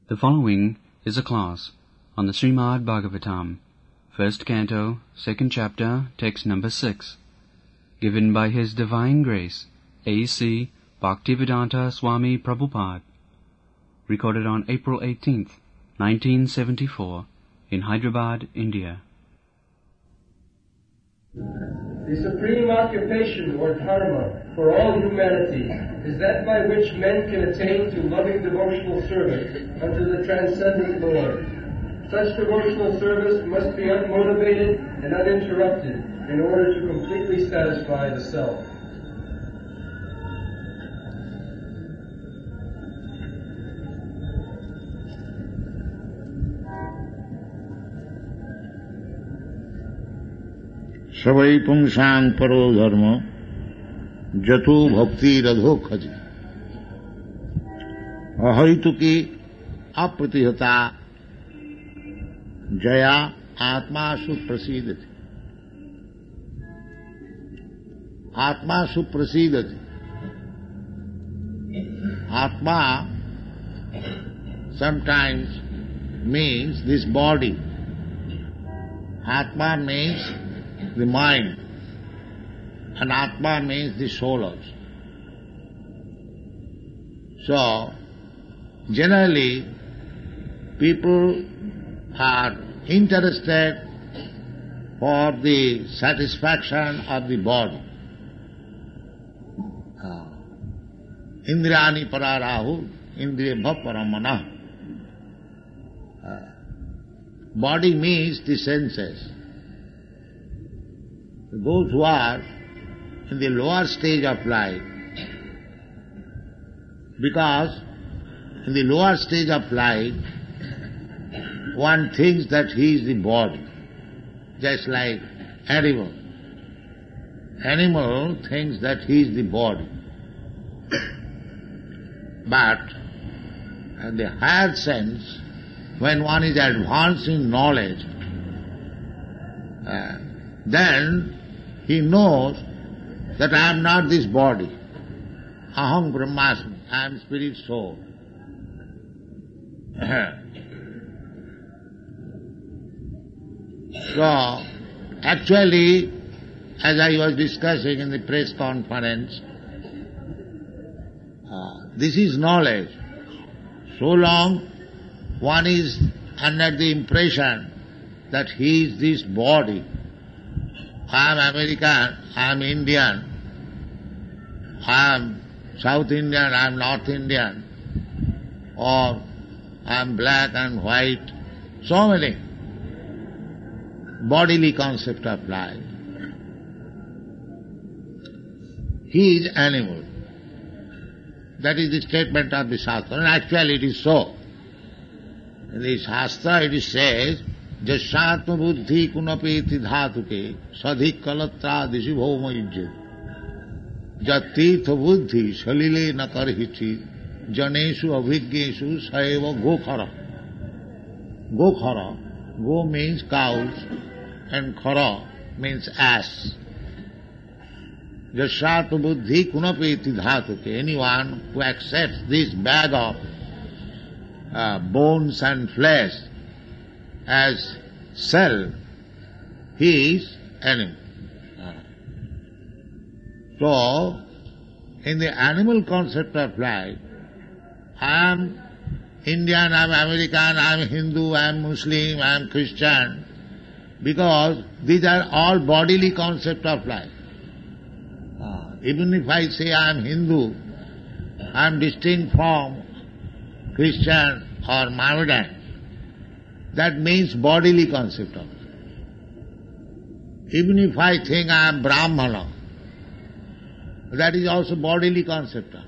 The following is a class on the Srimad Bhagavatam, first canto, second chapter, text number 6, given by His Divine Grace, A.C. Bhaktivedanta Swami Prabhupada, recorded on April 18th, 1974, in Hyderabad, India. The supreme occupation or dharma for all humanity is that by which men can attain to loving devotional service unto the transcendent Lord. Such devotional service must be unmotivated and uninterrupted in order to completely satisfy the self. सवै पुंसां परो धर्म जतो भक्ति रधो खति अहैतुकी अप्रतिहता जया आत्मासु प्रसीदति आत्मासु प्रसीदति आत्मा sometimes means this body. Atma means the mind, and Atma means the soul also. So, generally, people are interested for the satisfaction of the body. Indriyani pararahu, indriyabha paramana. Body means the senses. Those who are in the lower stage of life, because in the lower stage of life, one thinks that he is the body, just like animal. Animal thinks that he is the body. But in the higher sense, when one is advanced in knowledge, then he knows that I am not this body. Aham Brahmasmi, I am spirit soul. So, actually, as I was discussing in the press conference, this is knowledge. So long one is under the impression that he is this body. I am American, I am Indian, I am South Indian, I am North Indian, or I am black and white, so many bodily concepts of life. He is animal. That is the statement of the Shastra, and actually it is so. In the Shastra it says, Jashatma buddhi kunapeti dhatuke sadhik kalatra dishi bhoma ijjat jatirtha buddhi salile nakarhichi janeshu abhiggeshu saeva gokhara. Gokhara, go means cows and khara means ass. Jashatma buddhi kunapeti dhatuke, anyone who accepts this bag of bones and flesh as self, he is animal. So, in the animal concept of life, I am Indian, I am American, I am Hindu, I am Muslim, I am Christian, because these are all bodily concepts of life. Even if I say I am Hindu, I am distinct from Christian or Mohammedan. That means bodily concept of it. Even if I think I am Brahmana, that is also bodily concept of it.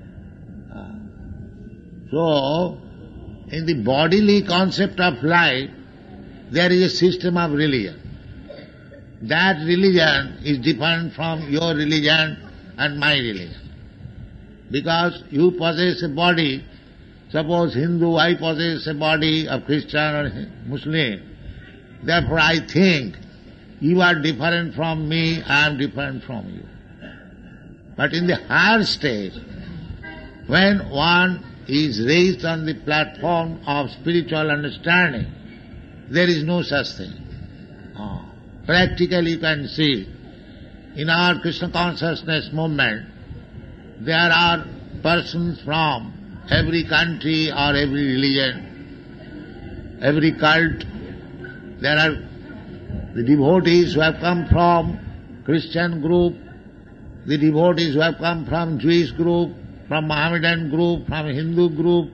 So, in the bodily concept of life, there is a system of religion. That religion is different from your religion and my religion. Because you possess a body. Suppose Hindu, I possess a body of Christian or Muslim. Therefore I think you are different from me, I am different from you. But in the higher stage, when one is raised on the platform of spiritual understanding. There is no such thing. Practically you can see, in our Krishna consciousness movement, there are persons from every country or every religion, every cult. There are the devotees who have come from Christian group, the devotees who have come from Jewish group, from Mohammedan group, from Hindu group.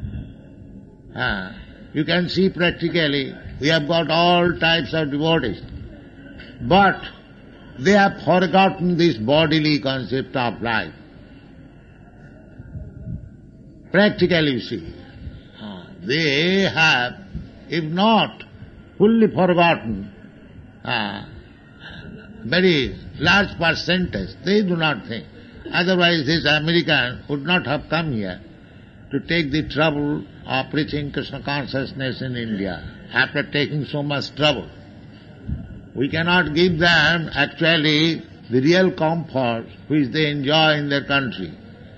You can see practically we have got all types of devotees. But they have forgotten this bodily concept of life. Practically you see, they have, if not fully forgotten, very large percentage, they do not think. Otherwise this American would not have come here to take the trouble of preaching Krishna consciousness in India, after taking so much trouble. We cannot give them actually the real comfort which they enjoy in their country.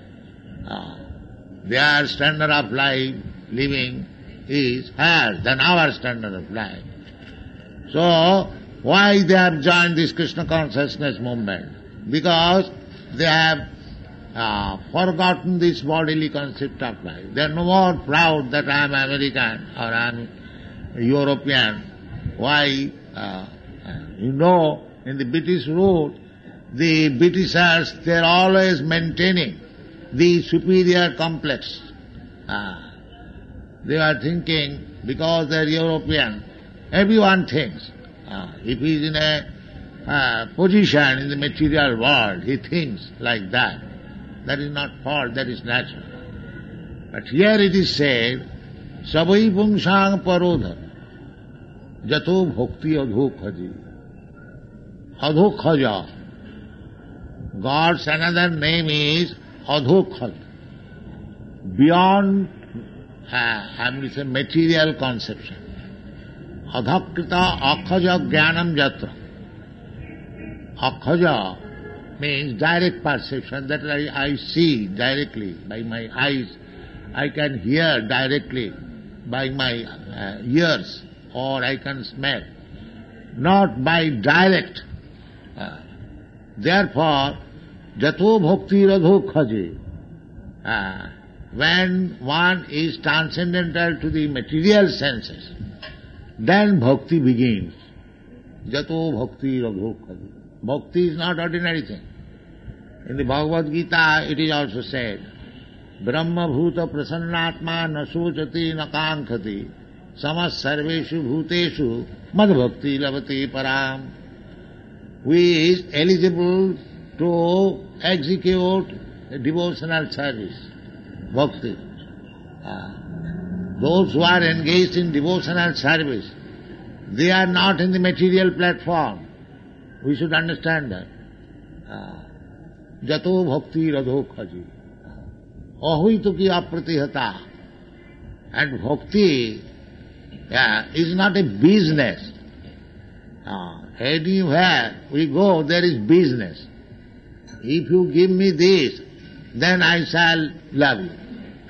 Their standard of life, living, is higher than our standard of life. So, why they have joined this Krishna consciousness movement? Because they have forgotten this bodily concept of life. They are no more proud that I am American or I am European. Why? In the British rule, the Britishers, they are always maintaining the superior complex. They are thinking, because they are European, everyone thinks. If he is in a position in the material world, he thinks like that. That is not fault, that is natural. But here it is said, Savai pungsang parodha, jato bhakti adhokhaji. Adhokhaja. God's another name is Adhokhaj. Beyond, I will say, material conception. Adhakrita akhaja jnanam jatra. Akhaja means direct perception, that I see directly by my eyes, I can hear directly by my ears, or I can smell, not by direct. Therefore, jato bhakti radho khaje. When one is transcendental to the material senses, then bhakti begins. Jato bhakti radho khaje. Bhakti is not ordinary thing. In the Bhagavad Gita it is also said, Brahma bhuta prasannatma na sochati na kankhati samas sarveshu bhuteshu mad bhakti lavati param. Who is eligible to execute a devotional service, bhakti. Those who are engaged in devotional service, they are not in the material platform. We should understand that. Jato bhakti radho khaji. Ahuituki apratihata. And bhakti is not a business. Anywhere we go, there is business. If you give me this, then I shall love you.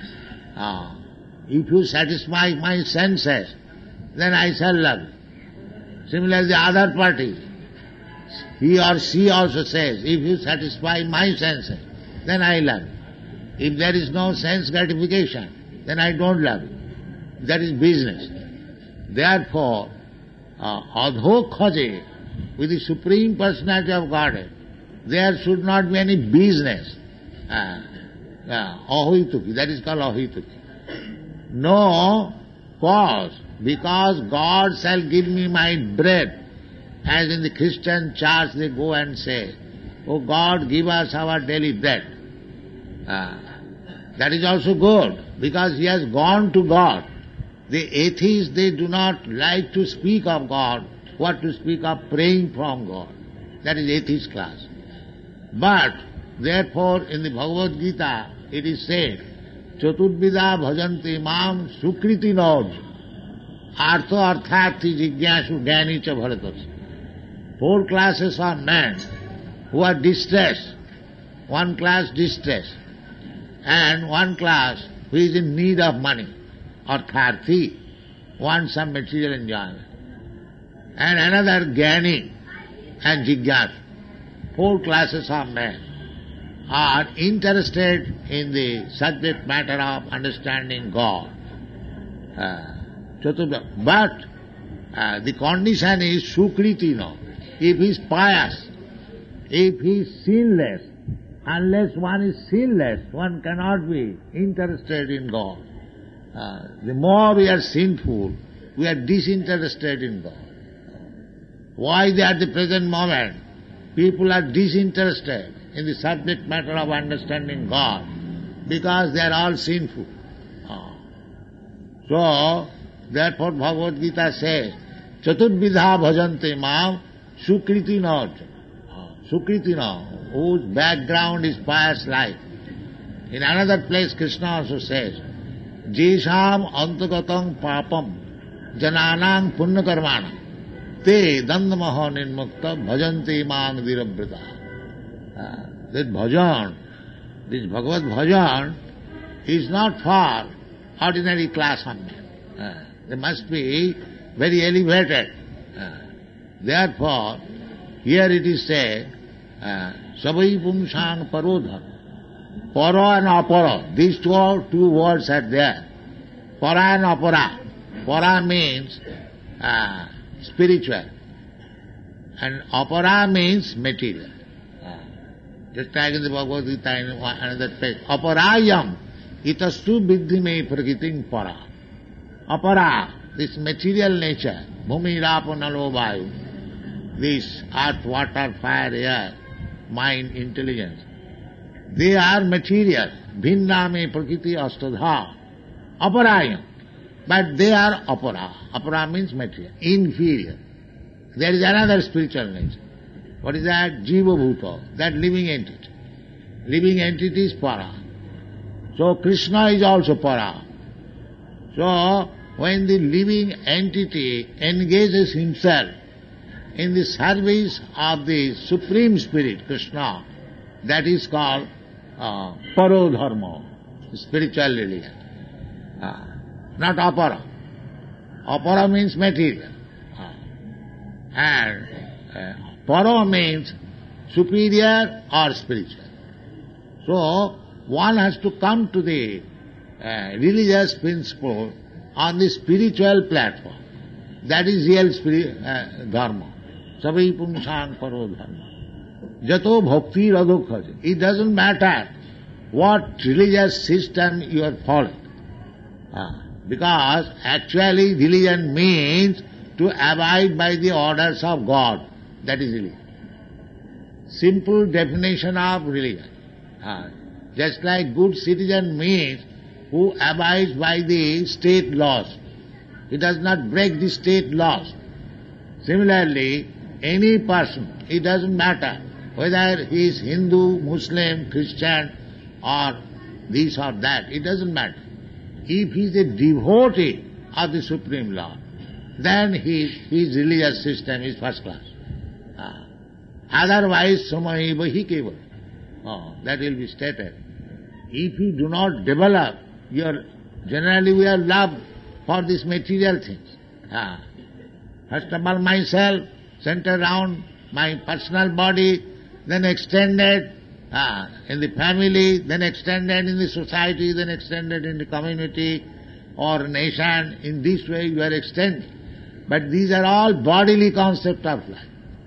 If you satisfy my senses, then I shall love you. Similarly, the other party, he or she also says, if you satisfy my senses, then I love you. If there is no sense gratification, then I don't love you. That is business. Therefore, adho khaje, with the Supreme Personality of Godhead, there should not be any business. Ahoituki, that is called ahoituki. No cause, because God shall give me my bread. As in the Christian church they go and say, oh God, give us our daily bread. That is also good, because he has gone to God. The atheists, they do not like to speak of God, what to speak of praying from God. That is atheist class. But, therefore, in the Bhagavad Gita, it is said, Chaturvida bhajanti mam sukriti noj, artho arthati jigyashu jnani cha bharatas. 4 classes of men who are distressed. One class distressed, and one class who is in need of money, Artharthi, wants some material enjoyment. And another Jnani and Jigyasa. 4 classes of men are interested in the subject matter of understanding God. But the condition is Sukriti, no. If he is pious, if he is sinless, unless one is sinless, one cannot be interested in God. The more we are sinful, we are disinterested in God. Why at the present moment people are disinterested in the subject matter of understanding God? Because they are all sinful. So, therefore Bhagavad Gita says, Chaturvidha bhajante mam sukriti not. Sukriti no, whose background is pious life. In another place Krishna also says, Jesham antagatam papam jananang punyakarmana te dandamaha nirmukta bhajante mang dirabrita. That bhajan, this Bhagavad bhajan, is not for ordinary class of men. They must be very elevated. Therefore, here it is said, Savai pumsang parodha. Para and apara. These two words are there. Para and apara. Para means spiritual. And apara means material. Just like in the Bhagavad Gita in another place. Aparayam itastu viddhime prakritim para. Apara, this material nature, bhumi rapo nalo vayu, this earth, water, fire, air, mind, intelligence, they are material. Bhinname prakriti astadha. Aparayam. But they are apara. Apara means material, inferior. There is another spiritual nature. What is that? Jiva bhuta, that living entity. Living entity is para. So Krishna is also para. So when the living entity engages himself in the service of the Supreme Spirit, Krishna, that is called parodharma, spiritual religion. Not apara. Apara means material. And para means superior or spiritual. So one has to come to the religious principle on the spiritual platform. That is real dharma. Savai pumsang paro dharma. Jato bhakti radokhaja. It doesn't matter what religious system you are following. Because actually religion means to abide by the orders of God. That is religion. Simple definition of religion. Just like good citizen means who abides by the state laws. He does not break the state laws. Similarly, any person, it doesn't matter whether he is Hindu, Muslim, Christian or this or that, it doesn't matter. If he is a devotee of the Supreme Lord, then his religious system is first class. Otherwise, samahi vahi keval. That will be stated. If you do not develop generally we have love for these material things. First of all myself, centered around my personal body, then extended in the family, then extended in the society, then extended in the community or nation. In this way you are extended. But these are all bodily concepts of life.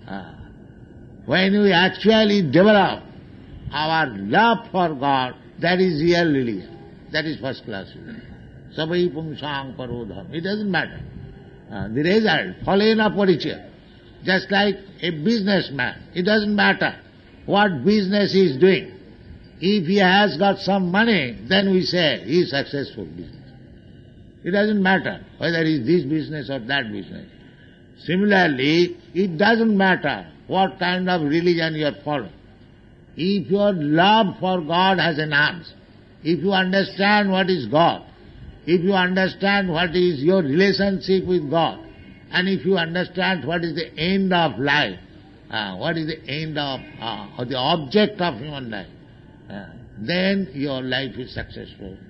When we actually develop our love for God, that is real religion. That is first class religion. Savai pumsang parodham. It doesn't matter. The result, phalena parichaya. Just like a businessman, it doesn't matter what business he is doing. If he has got some money, then we say he is successful business. It doesn't matter whether it is this business or that business. Similarly, it doesn't matter what kind of religion you are following. If your love for God has enhanced, if you understand what is God, if you understand what is your relationship with God, and if you understand what is the end of life, what is the end of, or the object of human life, then your life is successful.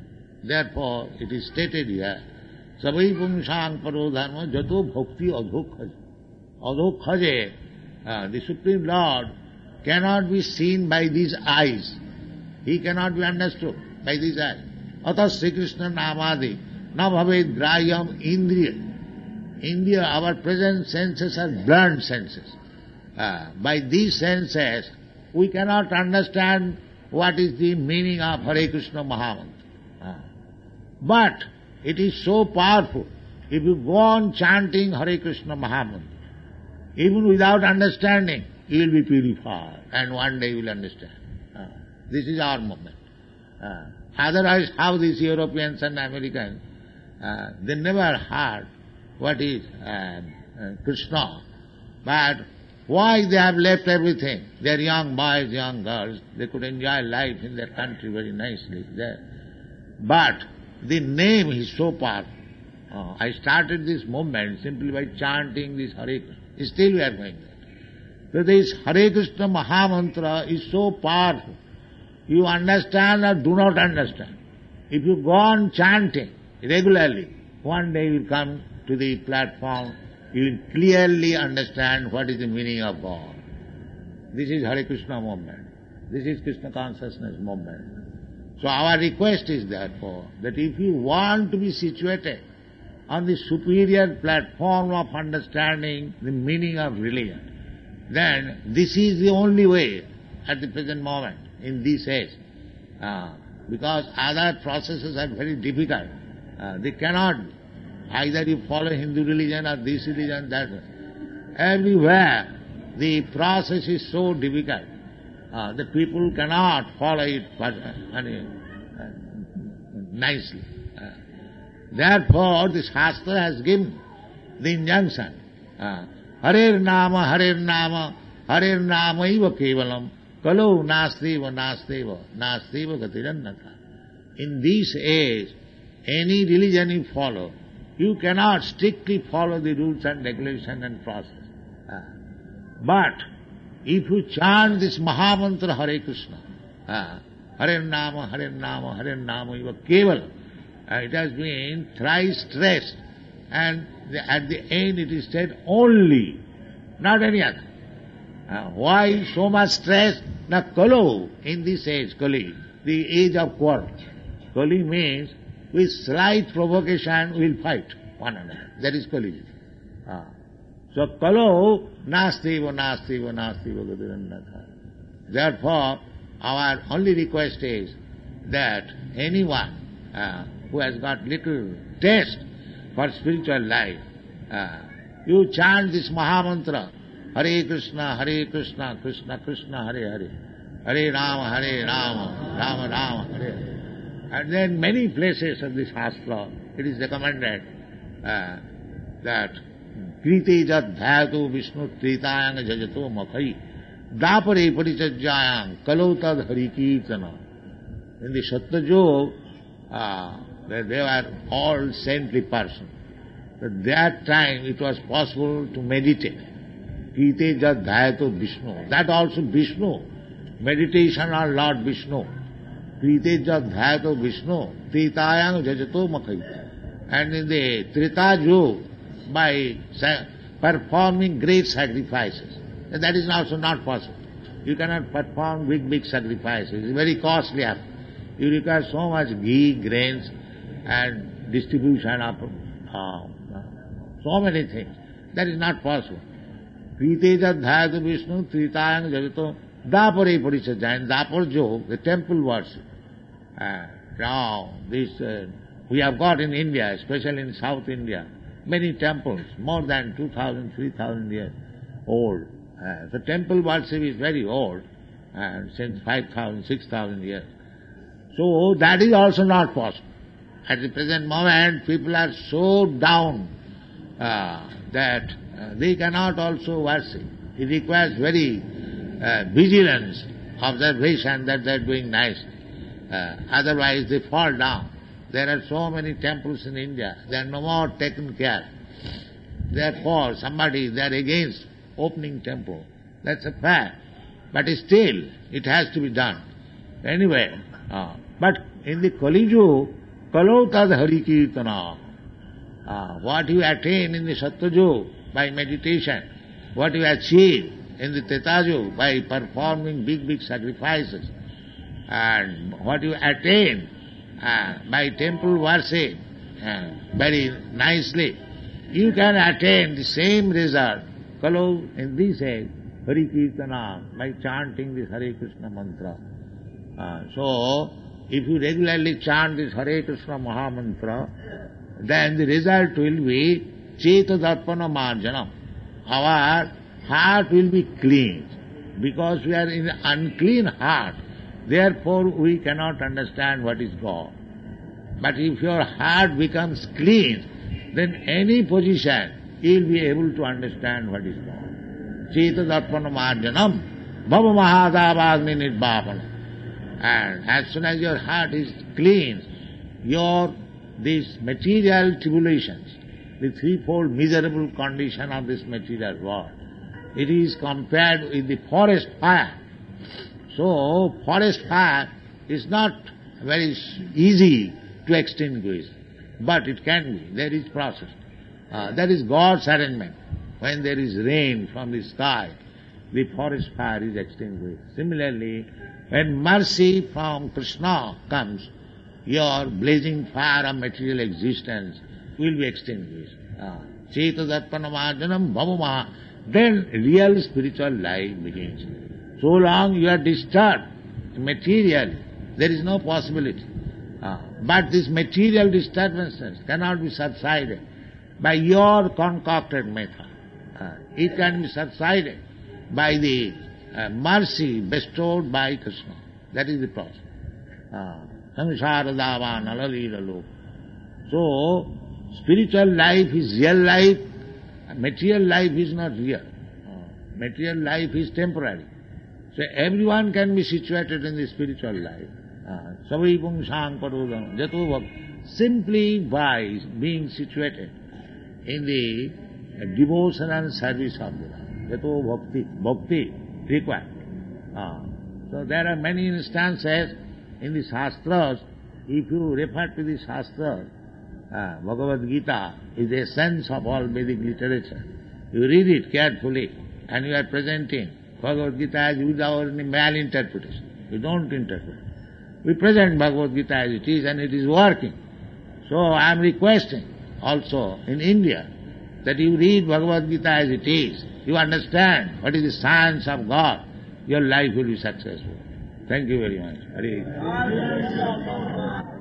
Therefore, it is stated here, Savai Pumsang Paro Dharma Jato Bhakti Adhokhaje. Adhokhaje, the Supreme Lord cannot be seen by these eyes. He cannot be understood by these eyes. Atas Sri Krishna Namadi na bhaved grayam indriya. Indriya, our present senses are blunt senses. By these senses, we cannot understand what is the meaning of Hare Krishna Mahamantra. But it is so powerful. If you go on chanting Hare Krishna Mahamantra, even without understanding, you will be purified, and one day you will understand. This is our movement. Otherwise, how these Europeans and Americans, they never heard what is Krishna. But why they have left everything? They are young boys, young girls. They could enjoy life in their country very nicely. But the name is so powerful. I started this movement simply by chanting this Hare Krishna. Still we are going there. So this Hare Krishna Mahamantra is so powerful. You understand or do not understand. If you go on chanting regularly, one day you will come to the platform, you will clearly understand what is the meaning of God. This is Hare Krishna movement. This is Krishna consciousness movement. So our request is therefore that if you want to be situated on the superior platform of understanding the meaning of religion, then this is the only way at the present moment, in this age. Because other processes are very difficult. They cannot, either you follow Hindu religion or this religion, that. Everywhere the process is so difficult. The people cannot follow it nicely. Therefore, the Shastra has given the injunction, Harer Nama, Harer Nama, Harer Nama iva kevalam, Kalo nastiva, nastiva, nastiva gatirannata. In this age, any religion you follow, you cannot strictly follow the rules and regulations and process. But if you chant this Mahamantra Hare Krishna, Hare Nama, Hare Nama, Hare Nama iva kevalam, it has been thrice stressed, and at the end it is said only, not any other. Why so much stress? Now Kalo, in this age, Kali, the age of quarrel. Kali means with slight provocation we will fight one another. That is Kali. So Kalo, nastiva, nastiva, nastiva gatirannatha. Therefore, our only request is that anyone who has got little taste for spiritual life, you chant this Mahamantra, Hare Krishna, Krishna Krishna, Hare Hare, Hare Rama, Rama Rama, Hare Hare. And then many places of the Shastra, it is recommended that Kriti jat dhayatu Vishnu tritayang jajato makhai dapare parichajyayang kalotad harikirtana. In the Satyajog, they were all saintly persons. At that time it was possible to meditate. Kriti jat dhyato Vishnu. That also Vishnu. Meditation on Lord Vishnu. Kriti jat dhyato Vishnu. Tritayang jajato makhai. And in the Trita Yug, by performing great sacrifices. And that is also not possible. You cannot perform big sacrifices. It's very costly. You require so much ghee, grains, and distribution of so many things. That is not possible. Kriteja dhayata Vishnu, Tritayang Jajato, Dapare Parichajayang, Dapar Jo, the temple worship. Now, this we have got in India, especially in South India, many temples, more than 2,000, 3,000 years old. The temple worship is very old, since 5,000, 6,000 years. So that is also not possible. At the present moment, people are so down that they cannot also worship. It requires very vigilance, observation that they are doing nicely. Otherwise they fall down. There are so many temples in India, they are no more taken care. Therefore, they are against opening temple. That's a fact. But still, it has to be done. Anyway, but in the Kali Yuga, Kalau tad Hari Kirtana. What you attain in the Sattva-yug by meditation, what you achieve in the Treta-yug by performing big sacrifices, and what you attain by temple worship very nicely, you can attain the same result, kalau in this age, Hari Kirtana, by chanting this Hare Krishna mantra. So, if you regularly chant this Hare Krishna Maha Mantra, then the result will be Cheta Darpana Marjanam. Our heart will be clean, because we are in an unclean heart. Therefore, we cannot understand what is God. But if your heart becomes clean, then any position you will be able to understand what is God. Cheta Darpana Marjanam, Bhava Mahadavagni Nirbhapana. And as soon as your heart is clean, these material tribulations, the threefold miserable condition of this material world, it is compared with the forest fire. So, forest fire is not very easy to extinguish, but it can be. There is process. That is God's arrangement. When there is rain from the sky, the forest fire is extinguished. Similarly, when mercy from Krishna comes, your blazing fire of material existence will be extinguished. Cheta Darpana Marjanam Bhavamaha. Then real spiritual life begins. So long you are disturbed materially, there is no possibility. But these material disturbances cannot be subsided by your concocted method. It can be subsided by the mercy bestowed by Krishna. That is the process. Samsara Davan Alalila Lok. So, spiritual life is real life, material life is not real. Material life is temporary. So everyone can be situated in the spiritual life. Savai Pungsang Padodam Jato Bhakti. Simply by being situated in the devotion and service of the Lord. Jato Bhakti required. So there are many instances in the Shastras. If you refer to the Shastras, Bhagavad Gita is the essence of all Vedic literature. You read it carefully and you are presenting Bhagavad Gita as without any malinterpretation. You don't interpret. We present Bhagavad Gita as it is and it is working. So I am requesting also in India that you read Bhagavad Gita as it is. You understand what is the science of God. Your life will be successful. Thank you very much. Hare Krishna.